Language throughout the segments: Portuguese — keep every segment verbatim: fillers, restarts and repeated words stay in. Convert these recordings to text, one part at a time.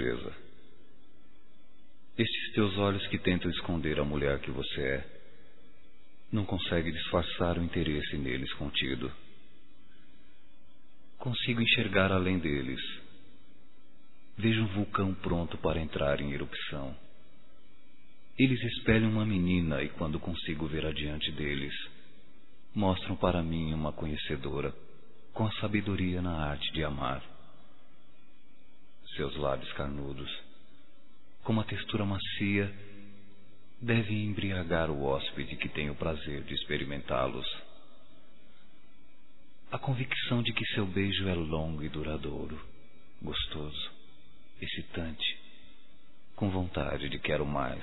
defesa. Estes teus olhos que tentam esconder a mulher que você é, não conseguem disfarçar o interesse neles contido. Consigo enxergar além deles. Vejo um vulcão pronto para entrar em erupção. Eles espelham uma menina e, quando consigo ver adiante deles, mostram para mim uma conhecedora com a sabedoria na arte de amar. Seus lábios carnudos, com uma textura macia, devem embriagar o hóspede que tem o prazer de experimentá-los. A convicção de que seu beijo é longo e duradouro, gostoso, excitante, com vontade de quero mais.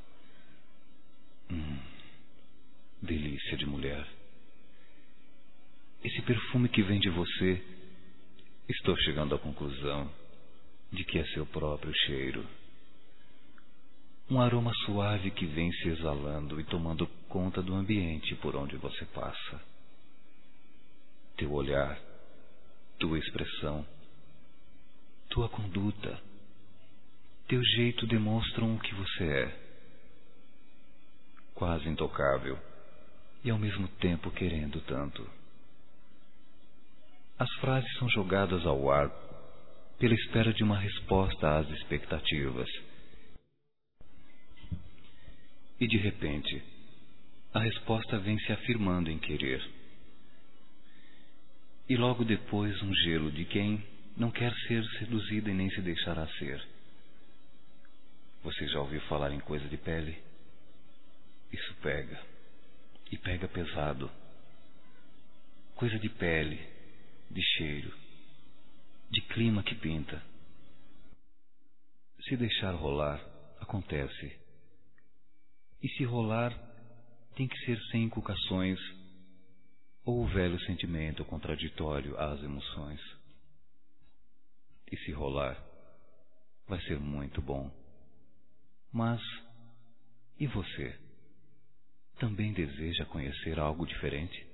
Hum, delícia de mulher. Esse perfume que vem de você, estou chegando à conclusão de que é seu próprio cheiro. Um aroma suave que vem se exalando e tomando conta do ambiente por onde você passa. Teu olhar, tua expressão, tua conduta, teu jeito demonstram o que você é. Quase intocável e ao mesmo tempo querendo tanto. As frases são jogadas ao ar pela espera de uma resposta às expectativas. E de repente, a resposta vem se afirmando em querer. E logo depois um gelo de quem não quer ser seduzida e nem se deixará ser. Você já ouviu falar em coisa de pele? Isso pega, e pega pesado. Coisa de pele, de cheiro, de clima que pinta. Se deixar rolar, acontece. E se rolar, tem que ser sem inculcações ou o velho sentimento contraditório às emoções. E se rolar, vai ser muito bom. Mas, e você? Também deseja conhecer algo diferente?